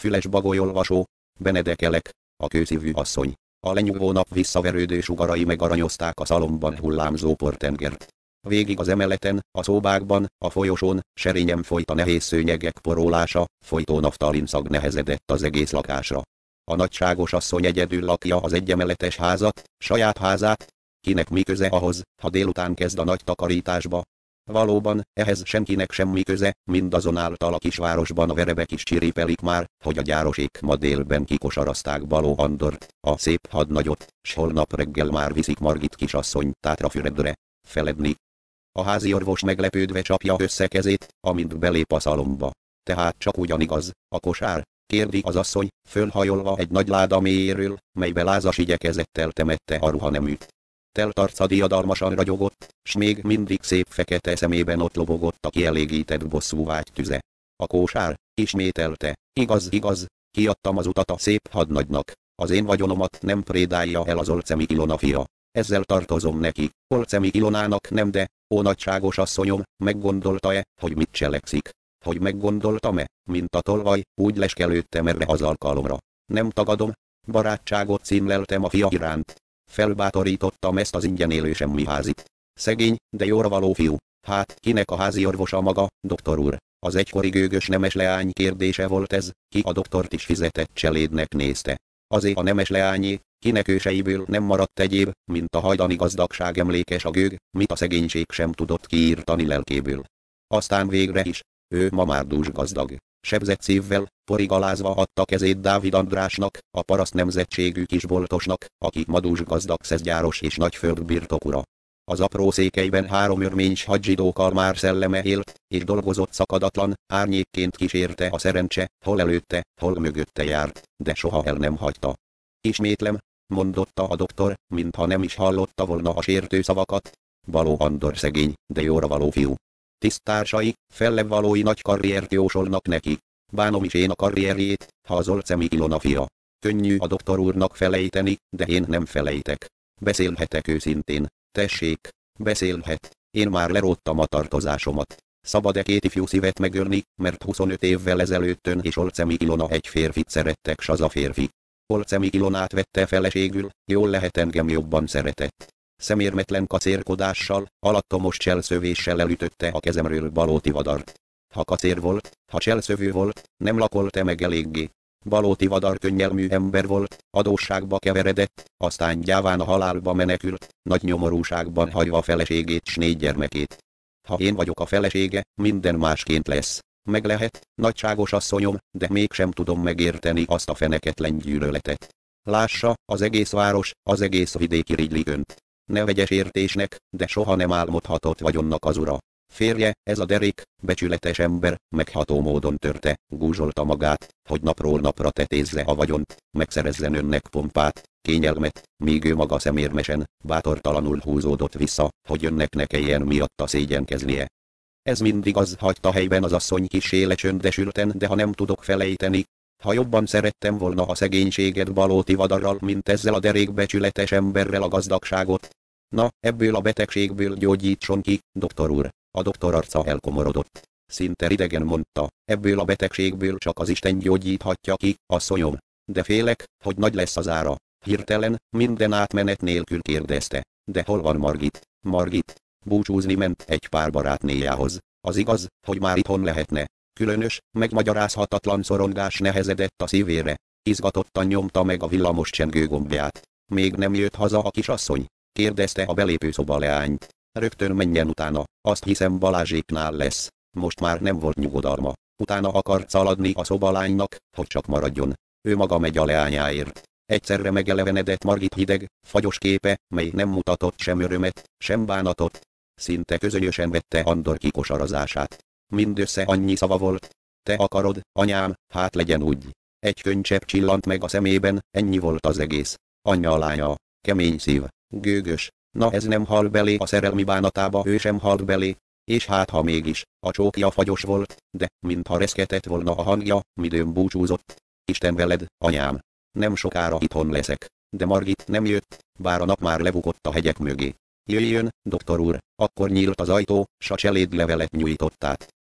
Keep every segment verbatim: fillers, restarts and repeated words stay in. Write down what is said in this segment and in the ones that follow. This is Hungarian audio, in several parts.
füles bagolyolvasó, Benedekelek, a kőszívű asszony. A lenyugvó nap visszaverődő sugarai megaranyozták a szalomban hullámzó portengert. Végig az emeleten, a szobákban, a folyosón, serényen folyt a nehéz szőnyegek porólása, folytó naftalin szag nehezedett az egész lakásra. A nagyságos asszony egyedül lakja az egyemeletes házat, saját házát, kinek mi köze ahhoz, ha délután kezd a nagy takarításba. Valóban, ehhez senkinek semmi köze, mindazonáltal a kisvárosban a verebek is csiripelik már, hogy a gyárosék ma délben kikosarazták Baló Andort, a szép hadnagyot, s holnap reggel már viszik Margit kisasszony Tátrafüredre, feledni. A háziorvos meglepődve csapja össze kezét, amint belép a szalomba. Tehát csak ugyanigaz, a kosár? Kérdi az asszony, fölhajolva egy nagy láda mélyéről, melybe lázas igyekezettel temette a ruhaneműt. Telt arca diadalmasan ragyogott, s még mindig szép fekete szemében ott lobogott a kielégített bosszúvágy tüze. A kósár, ismételte, igaz, igaz, kiadtam az utat a szép hadnagynak, az én vagyonomat nem prédálja el az Olcemi Ilona fia. Ezzel tartozom neki, Olcemi Ilonának nem, de, ó nagyságos asszonyom, meggondolta-e, hogy mit cselekszik? Hogy meggondoltam-e, mint a tolvaj, úgy leskelődtem erre az alkalomra. Nem tagadom, barátságot címleltem a fia iránt. Felbátorítottam ezt az ingyen élő semmiházit. Szegény, de jóra való fiú. Hát, kinek a házi orvosa maga, doktor úr? Az egykori gőgös nemes leány kérdése volt ez, ki a doktort is fizetett cselédnek nézte. Azé a nemes leányé, kinek őseiből nem maradt egyéb, mint a hajdani gazdagság emlékes a gőg, mit a szegénység sem tudott kiírtani lelkéből. Aztán végre is, ő ma már dús gazdag. Sebzett szívvel, porigalázva adta kezét Dávid Andrásnak, a paraszt nemzetségű kisboltosnak, aki madús gazdag szeszgyáros és nagy földbirtokura. Az apró székelyben három örmény hadzsidó kalmár szelleme élt, és dolgozott szakadatlan, árnyékként kísérte a szerencse, hol előtte, hol mögötte járt, de soha el nem hagyta. Ismétlem, mondotta a doktor, mintha nem is hallotta volna a sértő szavakat. Baló Andor szegény, de jóra való fiú. Tiszttársai, fellevvalói nagy karriert jósolnak neki. Bánom is én a karrierjét, ha az Olcemi Ilona fia. Könnyű a doktor úrnak felejteni, de én nem felejtek. Beszélhetek őszintén. Tessék, beszélhet. Én már leróttam a tartozásomat. Szabad-e két ifjú szívet megölni, mert huszonöt évvel ezelőttön és Olcemi Ilona egy férfit szerettek, s az a férfi. Olcemi Ilonát vette feleségül, jól lehet engem jobban szeretett. Szemérmetlen kacérkodással, alattomos cselszövéssel elütötte a kezemről Baló Tivadart. Ha kacér volt, ha cselszövő volt, nem lakolte meg eléggé. Baló Tivadar könnyelmű ember volt, adósságba keveredett, aztán gyáván a halálba menekült, nagy nyomorúságban hagyva feleségét s négy gyermekét. Ha én vagyok a felesége, minden másként lesz. Meg lehet, nagyságos asszonyom, de mégsem tudom megérteni azt a feneketlen gyűlöletet. Lássa, az egész város, az egész vidék irigyli önt. Ne vegyes értésnek, de soha nem álmodhatott vagyonnak az ura. Férje, ez a derék, becsületes ember, megható módon törte, gúzsolta magát, hogy napról napra tetézze a vagyont, megszerezzen önnek pompát, kényelmet, míg ő maga szemérmesen, bátortalanul húzódott vissza, hogy önnek ne kelljen miatta szégyenkeznie. Ez mindig az, hagyta helyben az asszony kissé lecsöndesülten, de ha nem tudok felejteni, ha jobban szerettem volna a szegénységet Baló Tivadarral, mint ezzel a derékbecsületes emberrel a gazdagságot. Na, ebből a betegségből gyógyítson ki, doktor úr. A doktor arca elkomorodott. Szinte idegen mondta, ebből a betegségből csak az Isten gyógyíthatja ki, asszonyom. De félek, hogy nagy lesz az ára. Hirtelen, minden átmenet nélkül kérdezte. De hol van Margit? Margit? Búcsúzni ment egy pár barátnéjához. Az igaz, hogy már itthon lehetne. Különös, megmagyarázhatatlan szorongás nehezedett a szívére. Izgatottan nyomta meg a villamos csengő gombját. Még nem jött haza a kisasszony? Kérdezte a belépőszoba leányt. Rögtön menjen utána, azt hiszem Balázséknál lesz. Most már nem volt nyugodalma. Utána akart szaladni a szobalánynak, hogy csak maradjon. Ő maga megy a leányáért. Egyszerre megelevenedett Margit hideg, fagyos képe, mely nem mutatott sem örömet, sem bánatot. Szinte közönyösen vette Andor kikosarazását. Mindössze annyi szava volt. Te akarod, anyám, hát legyen úgy. Egy könycsepp csillant meg a szemében, ennyi volt az egész. Anyja a lánya, kemény szív, gőgös. Na ez nem hal belé a szerelmi bánatába, ő sem halt belé. És hát ha mégis, a csókja fagyos volt, de, mintha reszketett volna a hangja, midőn búcsúzott. Isten veled, anyám. Nem sokára itthon leszek. De Margit nem jött, bár a nap már lebukott a hegyek mögé. Jöjjön, doktor úr, akkor nyílt az ajtó, s a cselédlevelet nyújtott át.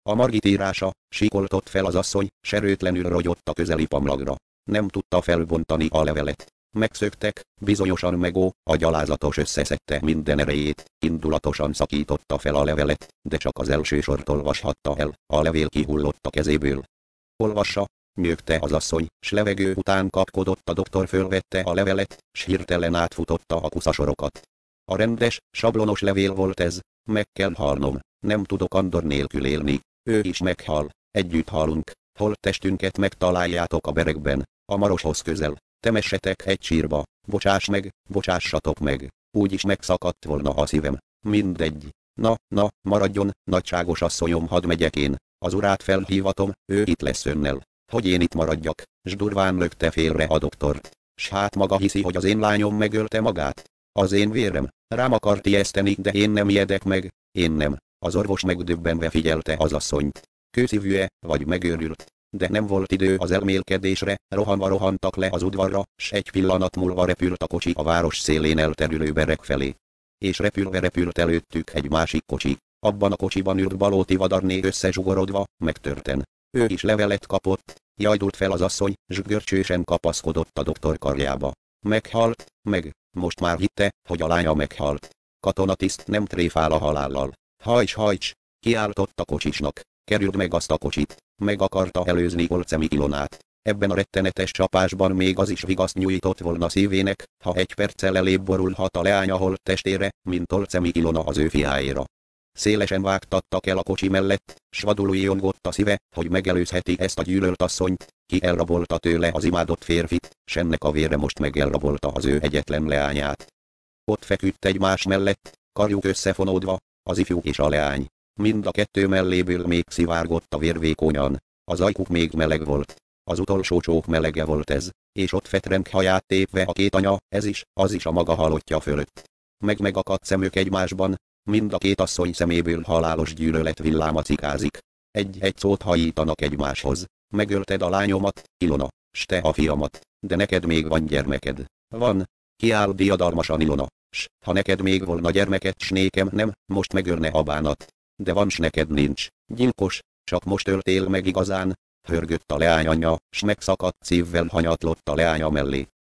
A Margit írása, sikoltott fel az asszony, serőtlenül rogyott a közeli pamlagra. Nem tudta felbontani a levelet. Megszöktek, bizonyosan Megó, a gyalázatos összeszedte minden erejét, indulatosan szakította fel a levelet, de csak az első sort olvashatta el, a levél kihullott a kezéből. Olvassa, nyögte az asszony, s levegő után kapkodott. A doktor fölvette a levelet, s hirtelen átfutotta a kuszasorokat. A rendes, sablonos levél volt ez: meg kell halnom, nem tudok Andor nélkül élni, ő is meghal, együtt halunk, holttestünket megtaláljátok a berekben, a Maroshoz közel, temessetek egy sírba, bocsáss meg, bocsássatok meg, úgyis megszakadt volna a szívem, mindegy. Na, na, maradjon, nagyságos asszonyom, hadd megyek én, az urát felhívatom, ő itt lesz önnel, hogy én itt maradjak, s durván lökte félre a doktort. S hát maga hiszi, hogy az én lányom megölte magát? Az én vérem, rám akart ijeszteni, de én nem ijedek meg, én nem. Az orvos megdöbbenve figyelte az asszonyt. Kőszívű-e, vagy megőrült? De nem volt idő az elmélkedésre, rohanva rohantak le az udvarra, s egy pillanat múlva repült a kocsi a város szélén elterülő berek felé. És repülve repült előttük egy másik kocsi. Abban a kocsiban ült Balóti Vadarné összezsugorodva, megtörten. Ő is levelet kapott, jajdult fel az asszony, s görcsősen kapaszkodott a doktor karjába. Meghalt, meg, most már hitte, hogy a lánya meghalt. Katonatiszt nem tréfál a halállal. Hajts, hajts! Kiáltott a kocsisnak. Kerüld meg azt a kocsit. Meg akarta előzni Olczemi Ilonát. Ebben a rettenetes csapásban még az is vigaszt nyújtott volna szívének, ha egy perccel elébb borulhat a leánya holt testére, mint Olczemi Ilona az ő fiáéra. Szélesen vágtattak el a kocsi mellett, s vadul ijongott a szíve, hogy megelőzheti ezt a gyűlölt asszonyt, ki elrabolta tőle az imádott férfit, s ennek a vére most megelrabolta az ő egyetlen leányát. Ott feküdt egymás mellett, karjuk összefonódva, az ifjú és a leány. Mind a kettő melléből még szivárgott a vér vékonyan, az ajkuk még meleg volt. Az utolsó csók melege volt ez, és ott fetrenk haját tépve a két anya, ez is, az is a maga halottja fölött. Meg megakadt szemük egymásban, mind a két asszony szeméből halálos gyűlölet villáma cikázik. Egy-egy szót hajítanak egymáshoz. Megölted a lányomat, Ilona, s te a fiamat, de neked még van gyermeked. Van, kiáll diadalmasan Ilona, s ha neked még volna gyermeked, s nékem nem, most megölne a bánat. De van, s neked nincs, gyilkos, csak most öltél meg igazán, hörgött a leány anyja, s megszakadt szívvel hanyatlott a leánya mellé.